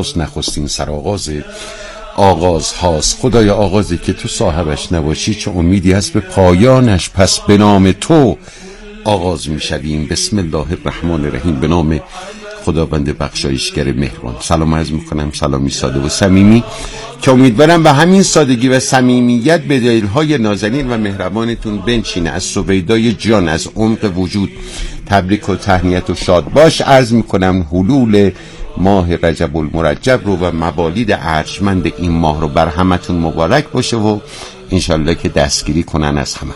نخستین سرآغاز آغاز هاست. خدایا آغازی که تو صاحبش نباشی چه امیدی هست به پایانش، پس به نام تو آغاز می شویم. بسم الله الرحمن الرحیم. به نام خداوند بخشایشگر مهربان. سلام عرض میکنم، سلامی ساده و صمیمی که امیدوارم به همین سادگی و صمیمیت به دلهای نازنین و مهربانتون بنشینه. از سویدای جان، از عمق وجود تبریک و تهنیت و شاد باش عرض میکنم. حلول ماه رجب المرجب رو و مبالید ارجمند این ماه رو بر همتون مبارک باشه و انشالله که دستگیری کنن از همه.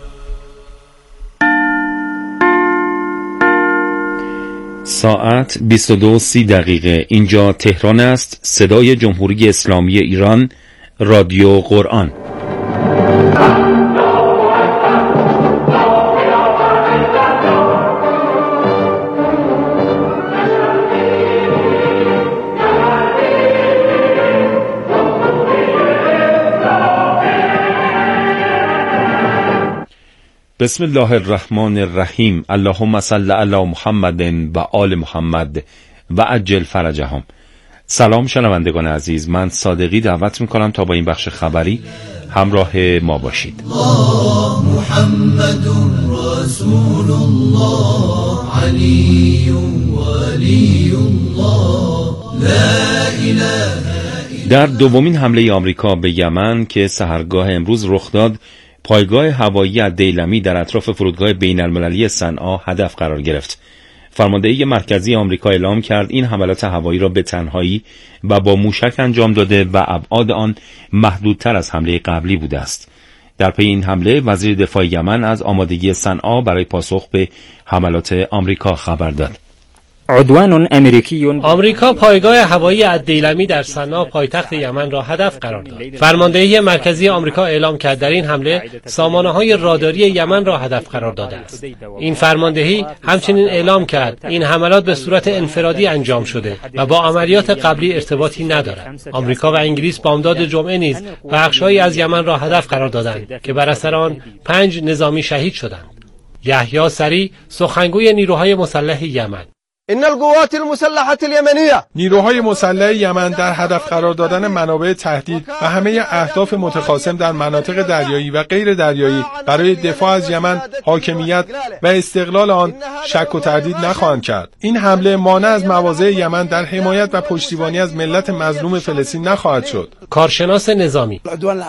ساعت 22:30 اینجا تهران است. صدای جمهوری اسلامی ایران، رادیو قرآن. بسم الله الرحمن الرحیم. اللهم صل علی محمد و آل محمد و عجل فرجهم. سلام شنوندگان عزیز، من صادقی دعوت میکنم تا با این بخش خبری همراه ما باشید. محمد رسول الله علی ولی الله لا اله. در دومین حمله آمریکا به یمن که سحرگاه امروز رخ داد، پایگاه هوایی الدیلمی در اطراف فرودگاه بین المللی صنعا هدف قرار گرفت. فرماندهی مرکزی آمریکا اعلام کرد این حملات هوایی را به تنهایی و با موشک انجام داده و ابعاد آن محدودتر از حمله قبلی بوده است. در پی این حمله وزیر دفاع یمن از آمادگی صنعا برای پاسخ به حملات آمریکا خبر داد. عدوان امریکی. آمریکا پایگاه هوایی الدیلمی در صنعا پایتخت یمن را هدف قرار داد. فرماندهی مرکزی آمریکا اعلام کرد در این حمله سامانه‌های راداری یمن را هدف قرار داده است. این فرماندهی همچنین اعلام کرد این حملات به صورت انفرادی انجام شده و با عملیات قبلی ارتباطی ندارد. آمریکا و انگلیس بامداد جمعه نیز بخش‌هایی از یمن را هدف قرار دادند که بر اثر آن 5 نظامی شهید شدند. یحیی سری، سخنگوی نیروهای مسلح یمن: ان القوات المسلحه اليمنيه، نیروهای مسلح یمن در هدف قرار دادن منابع تهدید و همه اهداف متخاصم در مناطق دریایی و غیر دریایی برای دفاع از یمن، حاکمیت و استقلال آن شک و تردید نخواهند کرد. این حمله مانع از مواضع یمن در حمایت و پشتیبانی از ملت مظلوم فلسطین نخواهد شد. کارشناس نظامی: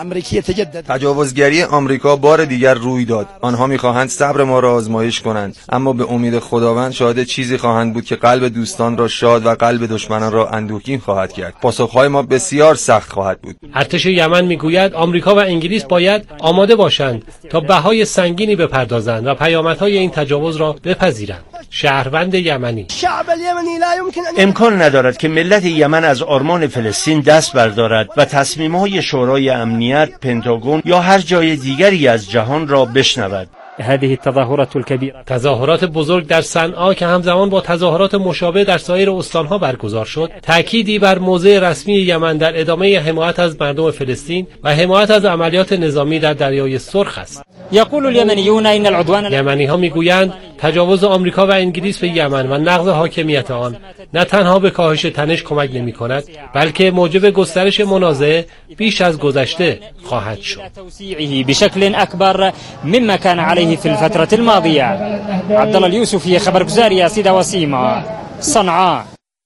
تجاوزگری آمریکا بار دیگر روی داد. آنها می‌خواهند صبر ما را آزمایش کنند، اما به امید خداوند شاهد چیزی خواهند بود که قلب دوستان را شاد و قلب دشمنان را اندوهگین خواهد کرد. پاسخهای ما بسیار سخت خواهد بود. ارتش یمن میگوید آمریکا و انگلیس باید آماده باشند تا بهای سنگینی بپردازند و پیامدهای این تجاوز را بپذیرند. شهروند یمنی: امکان ندارد که ملت یمن از آرمان فلسطین دست بردارد و تصمیم‌های شورای امنیت، پنتاگون یا هر جای دیگری از جهان را بشنود. هذه التظاهرات الكبيرة. تظاهرات بزرگ در صنعا که همزمان با تظاهرات مشابه در سایر استانها برگزار شد، تأکیدی بر موضع رسمی یمن در ادامه حمایت از مردم فلسطین و حمایت از عملیات نظامی در دریای سرخ است. يقول اليمنيون ان العدوان. یمنی‌ها میگویند تجاوز آمریکا و انگلیس به یمن و نقض حاکمیت آن نه تنها به کاهش تنش کمک نمی‌کند، بلکه موجب گسترش منازعه بیش از گذشته خواهد شد. توسيعه بشكل اكبر مما كان عليه في الفترة الماضية. عبدالله اليوسفی، خبرگزاری صدا و سیما، صنعا.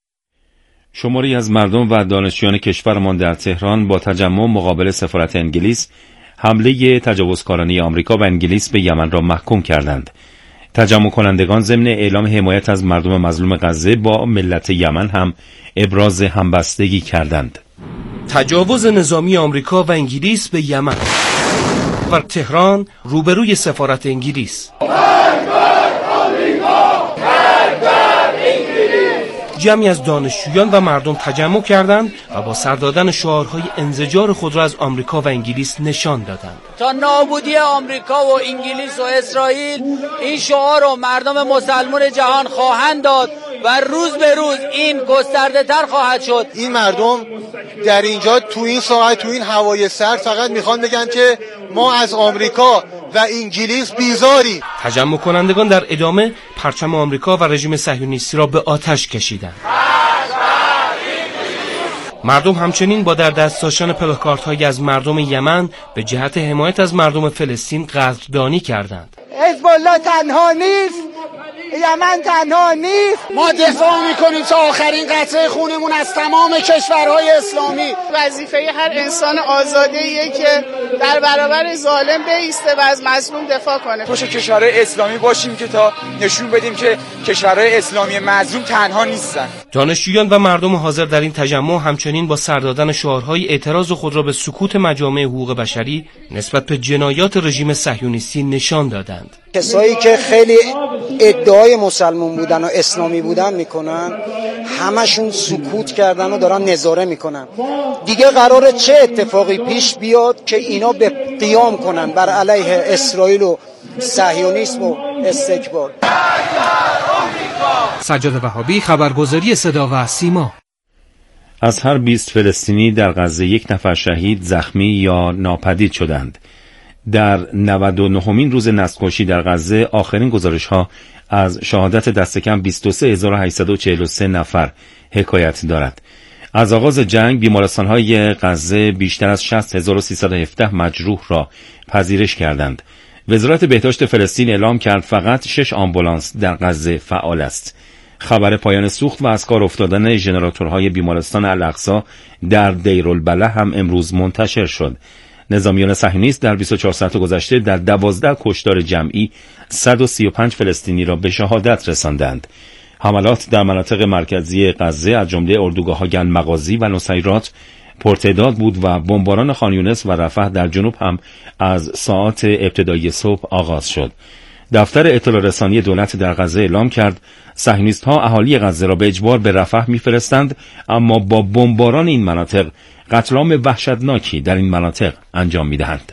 شماری از مردم و دانشجویان کشورمان در تهران با تجمع مقابل سفارت انگلیس حمله تجاوزکارانه آمریکا و انگلیس به یمن را محکوم کردند. تجمع کنندگان ضمن اعلام حمایت از مردم مظلوم غزه با ملت یمن هم ابراز همبستگی کردند. تجاوز نظامی آمریکا و انگلیس به یمن و تهران روبروی سفارت انگلیس. جمعی از دانشجویان و مردم تجمع کردند و با سر دادن شعارهای انزجار خود را از آمریکا و انگلیس نشان دادند. تا نابودی آمریکا و انگلیس و اسرائیل این شعار رو مردم مسلمان جهان خواهند داد و روز به روز این گسترده تر خواهد شد. این مردم در اینجا تو این ساعت تو این هوای سرد فقط میخوان بگن که ما از آمریکا و انگلیس بیزاری. تجمع کنندگان در ادامه پرچم آمریکا و رژیم صهیونیستی را به آتش کشیدند. مردم همچنین با در دست داشتن پلاکاردهایی از مردم یمن به جهت حمایت از مردم فلسطین قدردانی کردند. حزب الله تنها نیست، یمن تنها نیست. ما دفاع میکنیم تا آخرین قطره خونمون از تمام کشورهای اسلامی. وظیفه هر انسان آزاده‌ایه که در برابر ظالم بایسته و از مظلوم دفاع کنه. پشت کشورهای اسلامی باشیم که تا نشون بدیم که کشورهای اسلامی مظلوم تنها نیستن. دانشجویان و مردم حاضر در این تجمع همچنین با سر دادن شعارهای اعتراض خود را به سکوت مجامع حقوق بشری نسبت به جنایات رژیم صهیونیستی نشان دادند. کسایی که خیلی ادعای مسلمان بودن و اسلامی بودن میکنن همشون سکوت کردن و دارن نظاره میکنن. دیگه قراره چه اتفاقی پیش بیاد که اینا به قیام کنن بر علیه اسرائیل و صهیونیسم و استکبار. سجاد وهابی، خبرگزاری صدا و سیما. از هر 20 فلسطینی در غزه 1 نفر شهید، زخمی یا ناپدید شدند. در 99مین روز نسل‌کشی در غزه آخرین گزارش‌ها از شهادت دست کم 23843 نفر حکایت دارد. از آغاز جنگ بیمارستان‌های غزه بیشتر از 60317 مجروح را پذیرش کردند. وزارت بهداشت فلسطین اعلام کرد فقط 6 آمبولانس در غزه فعال است. خبر پایان سوخت و از کار افتادن ژنراتورهای بیمارستان الاقصی در دیرالبلح هم امروز منتشر شد. نظامیان صهیونیست در 24 ساعت گذشته در 12 کشتار جمعی 135 فلسطینی را به شهادت رساندند. حملات در مناطق مرکزی غزه از جمله اردوگاه‌های المغازی و نصیرات پرتعداد بود و بمباران خان یونس و رفح در جنوب هم از ساعات ابتدایی صبح آغاز شد. دفتر اطلاع رسانی دولت در غزه اعلام کرد صهیونیست‌ها اهالی غزه را به اجبار به رفح می‌فرستند، اما با بمباران این مناطق قتل عام وحشتناکی در این مناطق انجام می‌دهند.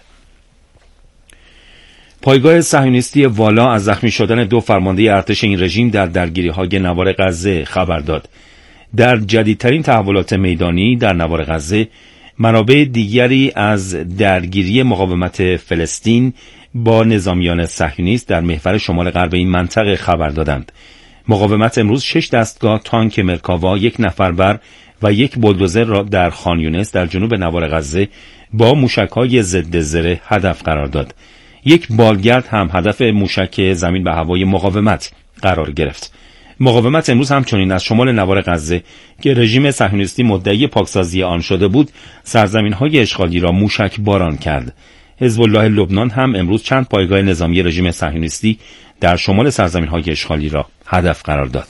پایگاه صهیونیستی والا از زخمی شدن 2 فرمانده ارتش این رژیم در درگیری‌های نوار غزه خبر داد. در جدیدترین تحولات میدانی در نوار غزه، منابع دیگری از درگیری مقاومت فلسطین با نظامیان صهیونیست در محور شمال غرب این منطقه خبر دادند. مقاومت امروز 6 دستگاه تانک مرکاوا، 1 نفربر و 1 بولدوزر را در خان یونس در جنوب نوار غزه با موشک‌های ضد زره هدف قرار داد. 1 بالگرد هم هدف موشک زمین به هوای مقاومت قرار گرفت. مقاومت امروز همچنین از شمال نوار غزه که رژیم صهیونیستی مدعی پاکسازی آن شده بود، سرزمین‌های اشغالی را موشک باران کرد. حزب الله لبنان هم امروز چند پایگاه نظامی رژیم صهیونیستی در شمال سرزمین‌های اشغالی را هدف قرار داد.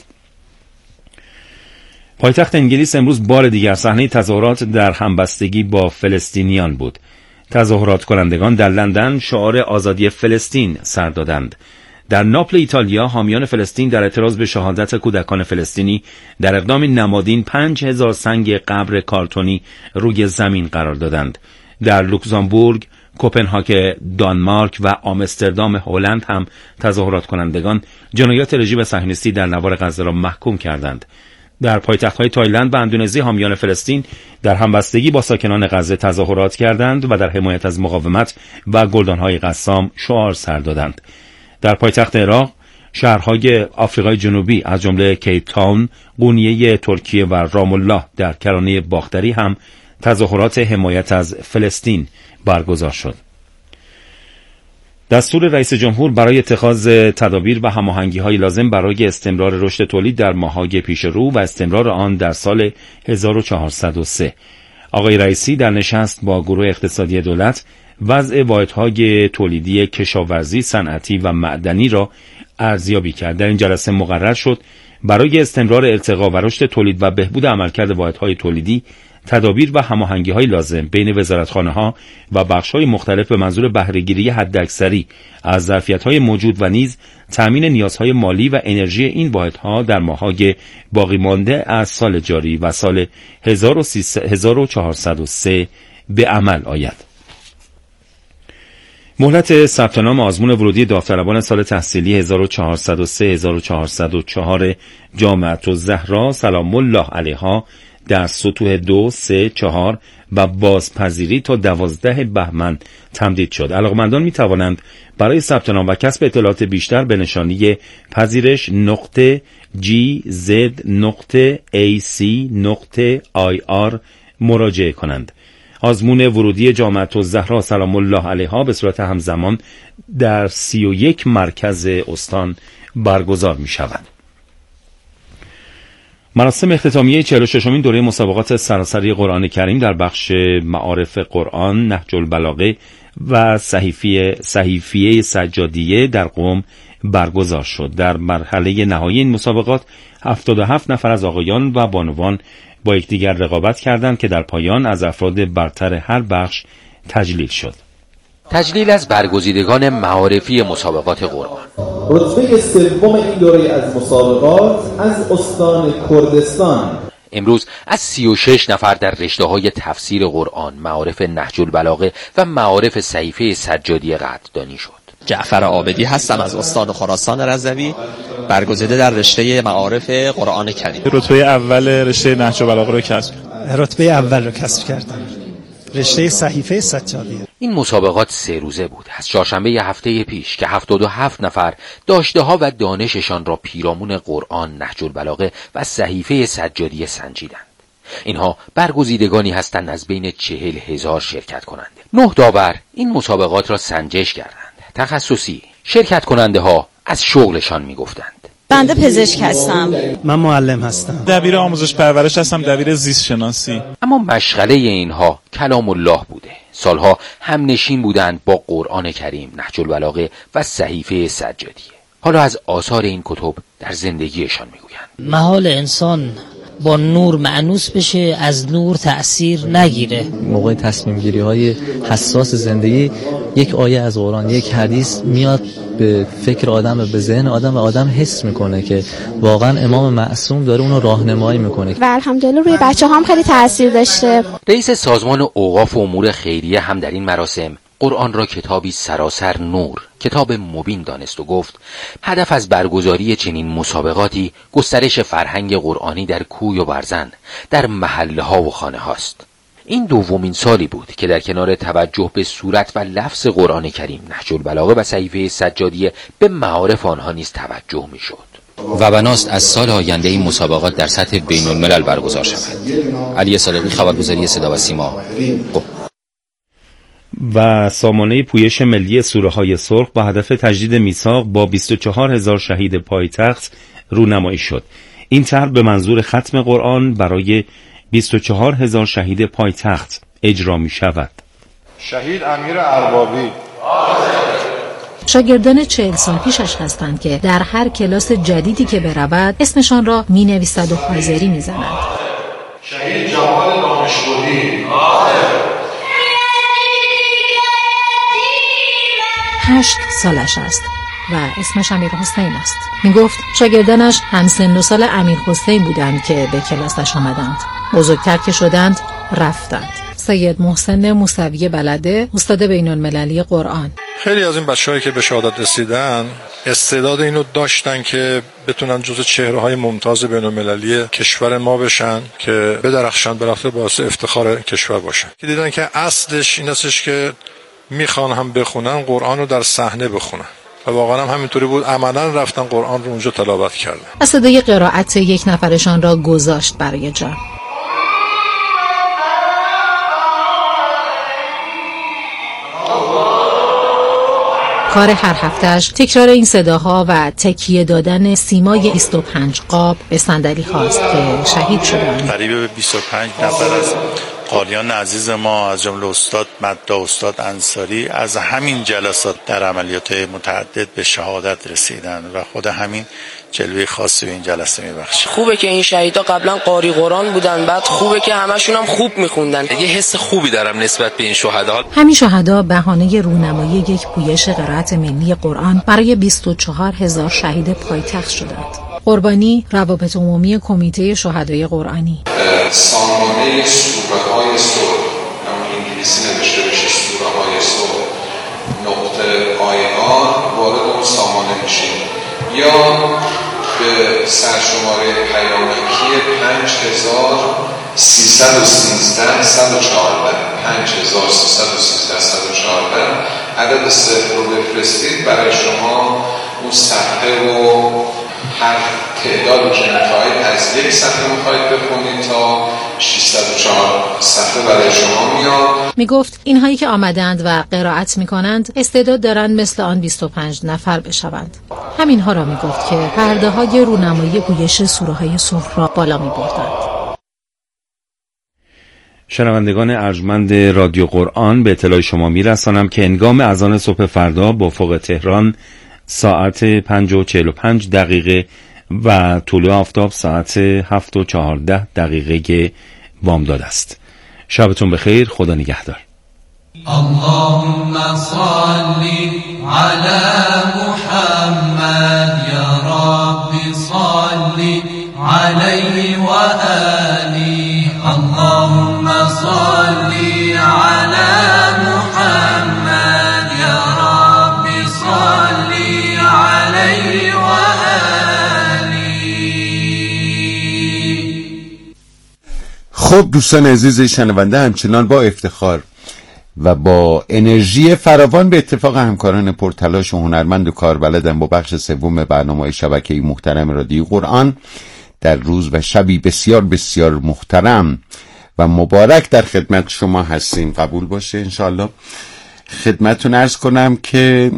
پایتخت انگلیس امروز بار دیگر صحنه تظاهرات در همبستگی با فلسطینیان بود. تظاهرات کنندگان در لندن شعار آزادی فلسطین سر دادند. در ناپل ایتالیا حامیان فلسطین در اعتراض به شهادت کودکان فلسطینی در اقدام نمادین 5000 سنگ قبر کارتونی روی زمین قرار دادند. در لوکزامبورگ، کوپنهاگ دانمارک و آمستردام هلند هم تظاهرات کنندگان جنایات رژیم صهیونیستی در نوار غزه را محکوم کردند. در پایتخت‌های تایلند و اندونزی حامیان فلسطین در همبستگی با ساکنان غزه تظاهرات کردند و در حمایت از مقاومت و گلدان‌های قسام شعار سر دادند. در پایتخت عراق، شهرهای آفریقای جنوبی از جمله کیپ تاون، قونیه ترکیه و رام الله در کرانه باختری هم تظاهرات حمایت از فلسطین برگزار شد. دستور رئیس جمهور برای اتخاذ تدابیر و هماهنگی‌های لازم برای استمرار رشد تولید در ماه‌های پیش رو و استمرار آن در سال 1403. آقای رئیسی در نشست با گروه اقتصادی دولت وضع واحدهای تولیدی کشاورزی، صنعتی و معدنی را ارزیابی کرد. در این جلسه مقرر شد برای استمرار ارتقا و رشد تولید و بهبود عملکرد واحدهای تولیدی تدابیر و هماهنگی‌های لازم بین وزارتخانه‌ها و بخش‌های مختلف به منظور بهره‌گیری حداکثری از ظرفیت‌های موجود و نیز تأمین نیازهای مالی و انرژی این واحدها در ماه‌های باقی مانده از سال جاری و سال 1403 به عمل آید. مهلت ثبت نام آزمون ورودی داوطلبان سال تحصیلی 1403-1404 جامعة الزهرا سلام الله علیها در سطوح 2، 3، 4 و بازپذیری تا 12 بهمن تمدید شد. علاقمندان می توانند برای ثبت نام و کسب اطلاعات بیشتر به نشانی پذیرش.gz.ac.ir مراجعه کنند. آزمون ورودی جامعه الزهرا سلام الله علیها به صورت همزمان در 31 مرکز استان برگزار می شود. مراسم اختتامیه 46مین دوره مسابقات سراسری قرآن کریم در بخش معارف قرآن، نهج البلاغه و صحیفه سجادیه در قم برگزار شد. در مرحله نهایی این مسابقات 77 نفر از آقایان و بانوان با یکدیگر رقابت کردند که در پایان از افراد برتر هر بخش تجلیل شد. تجلیل از برگزیدگان معارفی مسابقات قرآن. رتبه سوم این دوره از مسابقات از استان کردستان امروز از 36 نفر در رشته‌های تفسیر قرآن، معارف نهج البلاغه و معارف صحیفه سجادیه قدردانی شد. جعفر عابدی هستم از استان خراسان رضوی، برگزیده در رشته معارف قرآن کریم. رتبه اول رشته نهج البلاغه رو کسب رتبه اول رو کسب کردم. رشته صحیفه سجادیه. این مسابقات 3 روزه بود. از چهارشنبه هفته پیش که 77 نفر داشته‌ها و دانششان را پیرامون قرآن، نهج البلاغه و صحیفه سجادیه سنجیدند. اینها برگزیدگانی هستند از بین 40,000 شرکت کننده. 9 داور این مسابقات را سنجش کردند. تخصصی شرکت کننده ها از شغلشان میگفتند. بنده پزشک هستم. من معلم هستم. دبیر آموزش پرورش هستم، دبیر زیست شناسی. اما مشغله اینها کلام الله بوده. سالها هم نشین بودند با قرآن کریم، نهج البلاغه و صحیفه سجادیه. حالا از آثار این کتب در زندگیشان میگویند. محال انسان با نور مأنوس بشه، از نور تأثیر نگیره. موقع تصمیم گیری های حساس زندگی یک آیه از قرآن، یک حدیث میاد به فکر آدم، به ذهن آدم و آدم حس میکنه که واقعا امام معصوم داره اونو راهنمایی میکنه و الحمدلله روی بچه‌ها هم خیلی تأثیر داشته. رئیس سازمان اوقاف و امور خیریه هم در این مراسم قرآن را کتابی سراسر نور، کتاب مبین دانست و گفت هدف از برگزاری چنین مسابقاتی گسترش فرهنگ قرآنی در کوی و برزن، در محله ها و خانه هاست. این دومین سالی بود که در کنار توجه به صورت و لفظ قرآن کریم، نهج البلاغه و صحیفه سجادیه به معارف آنها نیز توجه می شد. و بناست از سال آینده این مسابقات در سطح بین الملل برگزار شود. علی صادقی، خبرگزاری صدا و سیما. و سامانه پویش ملی سوره‌های سرخ با هدف تجدید میثاق با 24,000 شهید پایتخت رونمایی شد. این طرح به منظور ختم قرآن برای 24,000 شهید پایتخت اجرا می شود. شهید امیر اربابی شاگردان 40 سال پیشش هستند که در هر کلاس جدیدی که برود اسمشان را می نویسد و حاضری می زند. شهید جمال دانشگاهی 8 سالش است و اسمش امیر حسین است. می گفت شاگردانش همسن و سال امیر حسین بودند که به کلاسش آمدند. بزرگتر که شدند رفتند. سید محسن موسوی بلده، استاد بین المللی قرآن. خیلی از این بچه‌هایی که به شهادت رسیدن استعداد اینو داشتن که بتونن جزو چهره‌های ممتاز بین المللی کشور ما بشن که بدرخشن، به رفته باعث افتخار کشور باشن. که دیدن که اصلش این هستش که میخوان هم بخونن قرآن رو در صحنه بخونن و واقعا هم همینطوری بود. عملا رفتن قرآن رو اونجا تلاوت کردن. و صدای قرائت یک نفرشان را گذاشت برای جمع. کار هر هفتهش تکرار این صداها و تکیه دادن سیمای 25 قاب به صندلی هاست که شهید شدند. قریب به 25 نفر از قالیان عزیز ما از جمله استاد مدا، استاد انصاری از همین جلسات در عملیات متعدد به شهادت رسیدند و خود همین جلوه خاصی به این جلسه میبخشه. خوبه که این شهیدا قبلا قاری قرآن بودن، بعد خوبه که همشون هم خوب میخوندن. یه حس خوبی دارم نسبت به این شهدا. همین شهدا بهانه رونمایی یک پویش قرائت ملی قرآن برای 24,000 شهید پایتخت شدند. قربانی روابط عمومی کمیته شهدای قرآنی. سامانه سوره‌های سرخ، همون انگلیسی نوشته بشه سوره‌های سرخ نقطه آی‌آر وارد اون سامانه میشیم یا به سرشماره پیامکی 5313 114 5313 114 عدد 0 رو بفرستید برای شما اون صفحه رو هر تعدادی که میخواهید از یک صفحه میخواهید بخونید تا 604 صفحه برای شما میاد. میگفت اینهایی که آمدند و قرائت میکنند استعداد دارند مثل آن 25 نفر بشوند. همینها را میگفت که پرده های رونمایی گویش سوره های صبح را بالا میبردند. شنوندگان ارجمند رادیو قرآن، به اطلاع شما میرسانم که هنگام اذان صبح فردا با افق تهران ساعت 5:45 و طلوع آفتاب ساعت 7:14 بامداد است. شبتون بخیر، خدا نگهدار. اللهم صل على محمد یا رب صل علیه و آله. اللهم صل على محمد یا رب صل علیه و آله. خب دوستان عزیز شنونده، همچنان با افتخار و با انرژی فراوان به اتفاق همکاران پرتلاش و هنرمند و کاربلدم با بخش سوم برنامه شبکه محترم رادیو قرآن در روز و شبی بسیار بسیار محترم و مبارک در خدمت شما هستیم. قبول باشه انشاءالله. خدمتتون عرض کنم که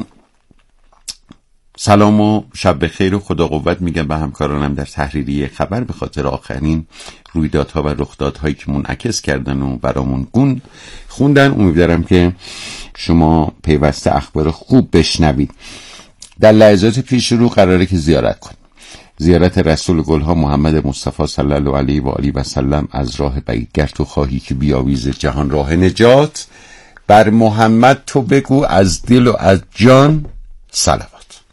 سلام و شب بخیر و خدا قوت میگم به همکارانم در تحریریه خبر به خاطر آخرین رویدادها و رخدادهایی که منعکس کردن و برامون خوندن. امیدوارم که شما پیوسته اخبار خوب بشنوید. در لحظات پیش رو قراره که زیارت کنیم، زیارت رسول گلها محمد مصطفی صلی الله علیه و آله و سلم از راه بعید. گر تو خواهی که بیاویز جهان راه نجات، بر محمد تو بگو از دل و از جان صلوات.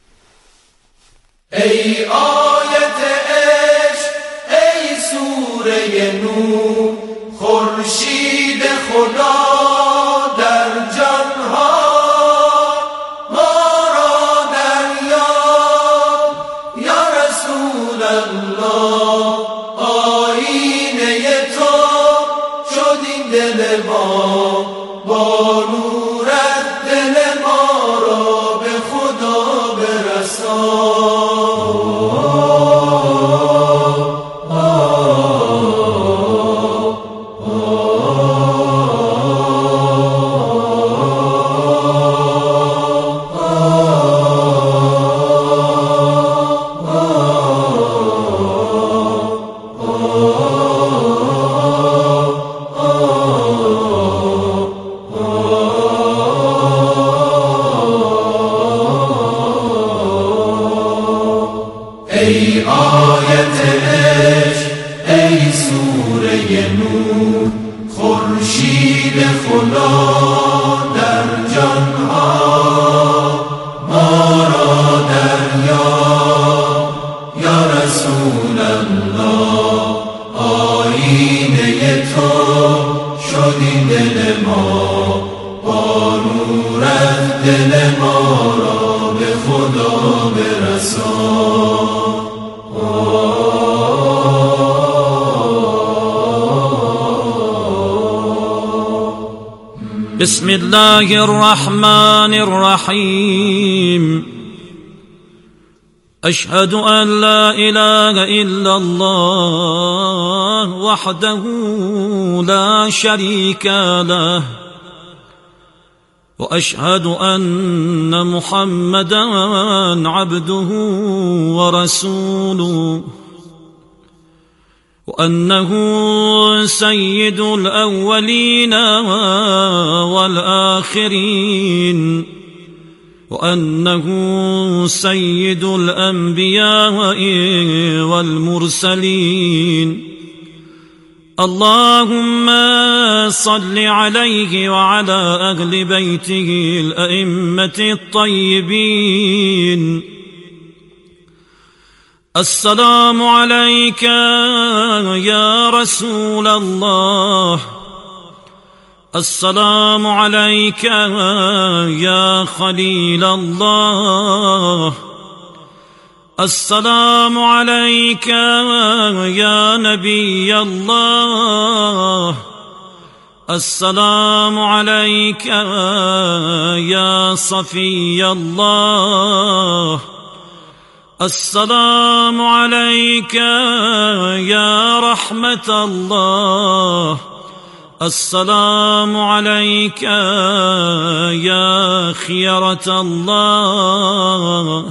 ای آیت عشق، ای سوره نور، خورشید خدا در جانها، ما را در یاد یا رسول الله. آینه تو شد این دل ما، با نورت دل ما را به خدا برسان. ای آیت عشق، ای سوره نور، خورشید خدا در جانها، ما را در یاد یا رسول الله. آینه تو شد این دل ما، با نورت دل ما را به خدا برسان. بسم الله الرحمن الرحيم. أشهد أن لا إله إلا الله وحده لا شريك له، وأشهد أن محمدا عبده ورسوله، وأنه سيد الأولين والآخرين، وأنه سيد الأنبياء والمرسلين. اللهم صل عليه وعلى أهل بيته الأئمة الطيبين. السلام عليك يا رسول الله، السلام عليك يا خليل الله، السلام عليك يا نبي الله، السلام عليك يا صفي الله، السلام عليك يا رحمة الله. السلام عليك يا خيرة الله.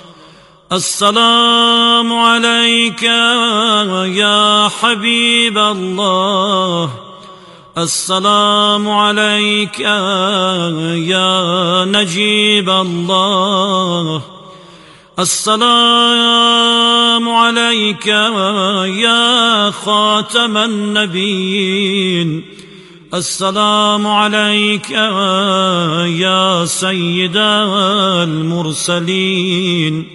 السلام عليك يا حبيب الله. السلام عليك يا نجيب الله. السلام عليك يا خاتم النبيين. السلام عليك يا سيد المرسلين.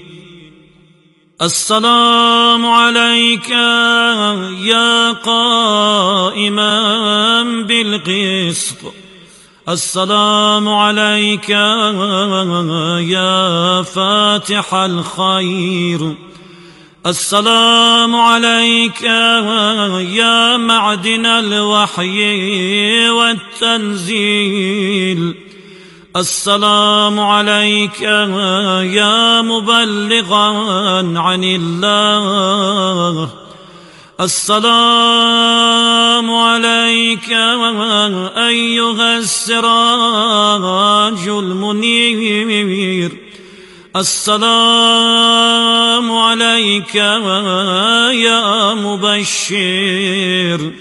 السلام عليك يا قائما بالقسط. السلام عليك يا فاتح الخير. السلام عليك يا معدن الوحي والتنزيل. السلام عليك يا مبلغا عن الله. السلام عليك أيها السراج المنير. السلام عليك يا مبشر.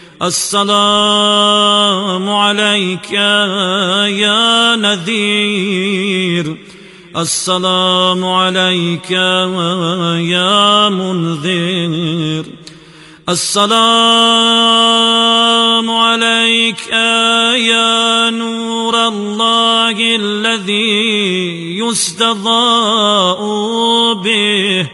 السلام عليك يا نذير. السلام عليك يا منذر. السلام عليك يا نور الله الذي يستضاء به.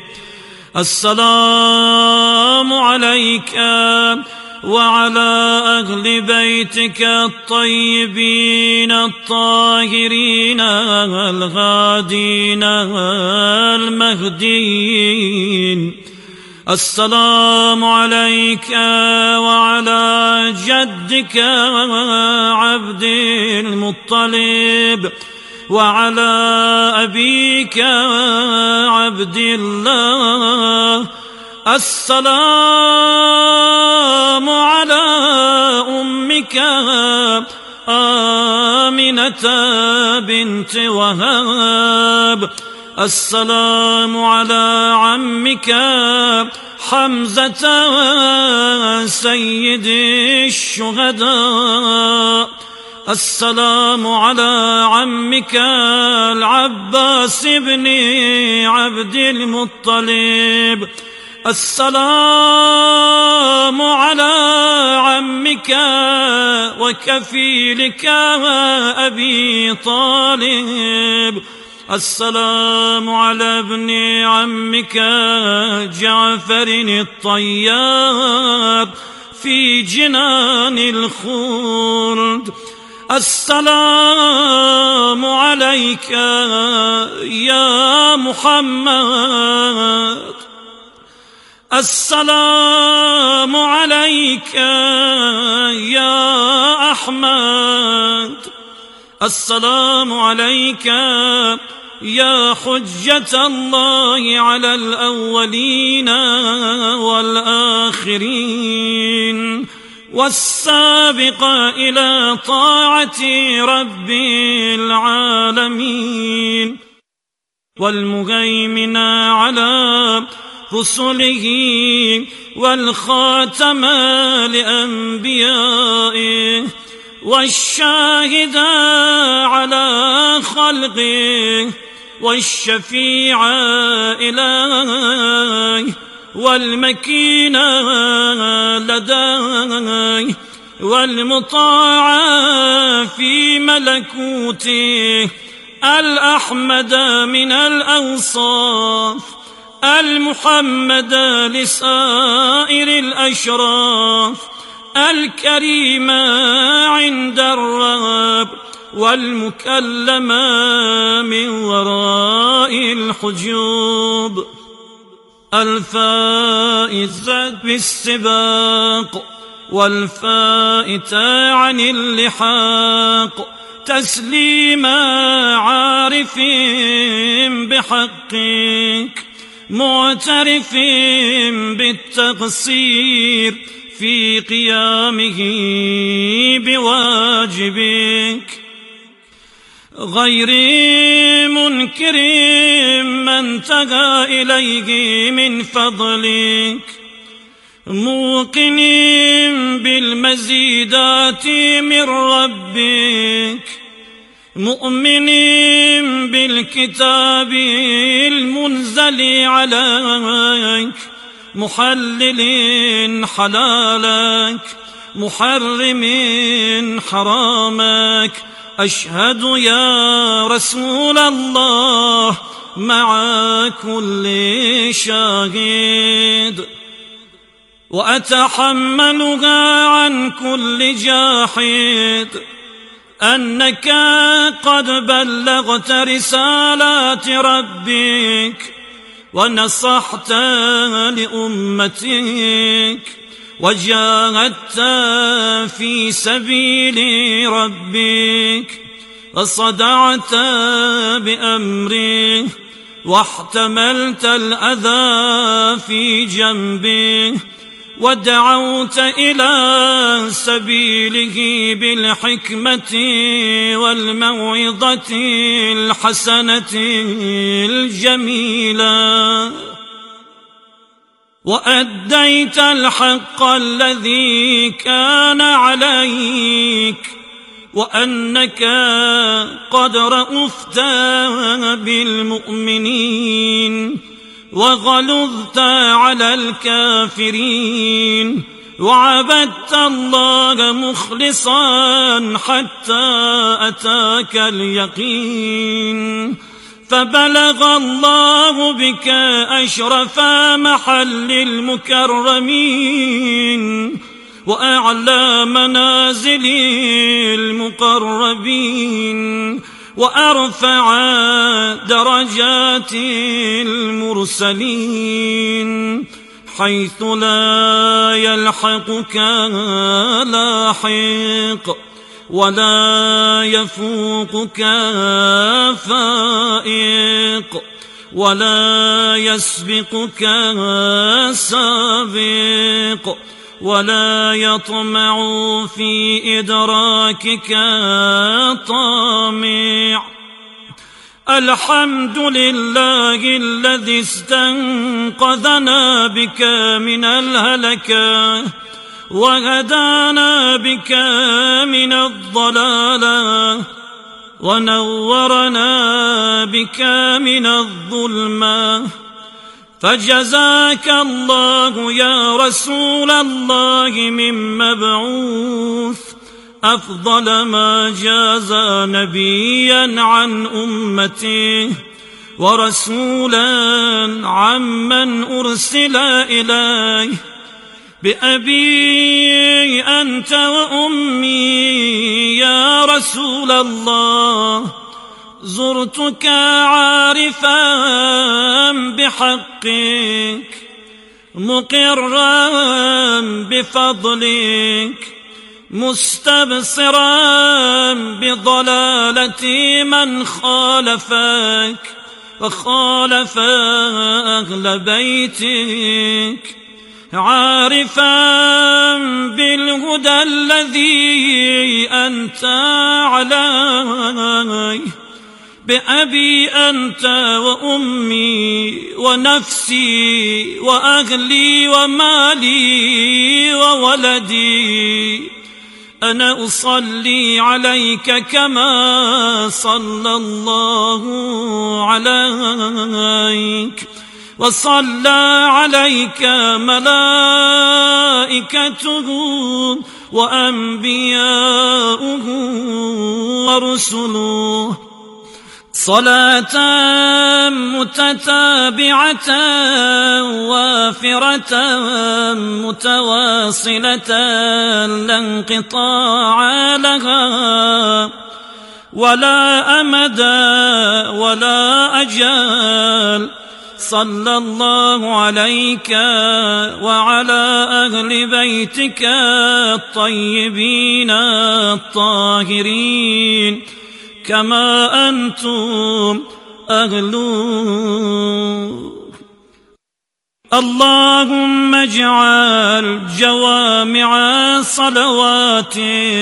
السلام عليك وعلى أهل بيتك الطيبين الطاهرين الهادين المهديين. السلام عليك وعلى جدك عبد المطلب وعلى أبيك عبد الله. السلام على أمك آمنة بنت وهاب. السلام على عمك حمزة سيد الشهداء. السلام على عمك العباس بن عبد المطلب. السلام على عمك وكفيلك أبي طالب. السلام على ابن عمك جعفر الطياب في جنان الخلد. السلام عليك يا محمد. السلام عليك يا أحمد. السلام عليك يا حجة الله على الأولين والآخرين والسابق إلى طاعة رب العالمين والمهيمن على رسله والخاتم لأنبيائه والشاهد على خلقه والشفيع إليه والمكين لديه والمطاع في ملكوته الأحمد من الأوصاف المحمد لسائر الأشراف الكريم عند الرب والمكلم من وراء الحجوب الفائز بالسباق والفائت عن اللحاق تسليم عارف بحقك معترف بالتقصير في قيامه بواجبك، غير منكر ما انتهى إليه من فضلك، موقن بالمزيدات من ربك، مؤمن بالكتاب المنزل عليك، محلل حلالك، محرم حرامك. أشهد يا رسول الله مع كل شاهد، وأتحملها عن كل جاحد، أنك قد بلغت رسالات ربك ونصحت لأمتك وجاهدت في سبيل ربك وصدعت بأمره واحتملت الأذى في جنبه ودعوت إلى سبيله بالحكمة والموعظة الحسنة الجميلة، وأديت الحق الذي كان عليك، وأنك قد رأفت بالمؤمنين وغلظت على الكافرين، وعبدت الله مخلصا حتى أتاك اليقين، فبلغ الله بك أشرف محل المكرمين وأعلى منازل المقربين وأرفع درجات المرسلين، حيث لا يلحقك لاحق ولا يفوقك فائق ولا يسبقك سابق ولا يطمع في إدراكك طامع. الحمد لله الذي استنقذنا بك من الهلكة وهدانا بك من الضلالة ونورنا بك من الظلمة، فجزاك الله يا رسول الله من مبعوث أفضل ما جازى نبيا عن أمته ورسولا عمن أرسل إليه. بأبي أنت وأمي يا رسول الله، زرتك عارفا بحقك مقرا بفضلك مستبصرا بضلالة من خالفك وخالف أهل بيتك، عارفا بالهدى الذي أنت عليه. بأبي أنت وأمي ونفسي وأهلي ومالي وولدي، أنا أصلي عليك كما صلى الله عليك وصلى عليك ملائكته وأنبياؤه ورسله، صلاة متتابعة وافرة متواصلة لا انقطاع لها ولا أمد ولا أجل. صلى الله عليك وعلى أهل بيتك الطيبين الطاهرين كما أنتم أهل اللهم اجعل جوامع صلواتي